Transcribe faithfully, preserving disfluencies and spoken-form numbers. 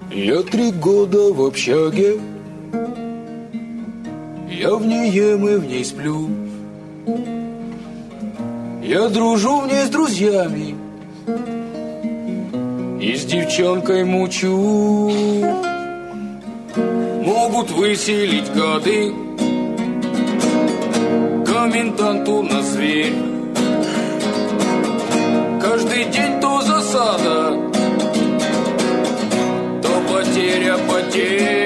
Я три года в общаге, я в ней ем и в ней сплю. Я дружу в ней с друзьями и с девчонкой мучу. Могут выселить гады, коменданту на зверь. Каждый день то засада, то потеря потерь.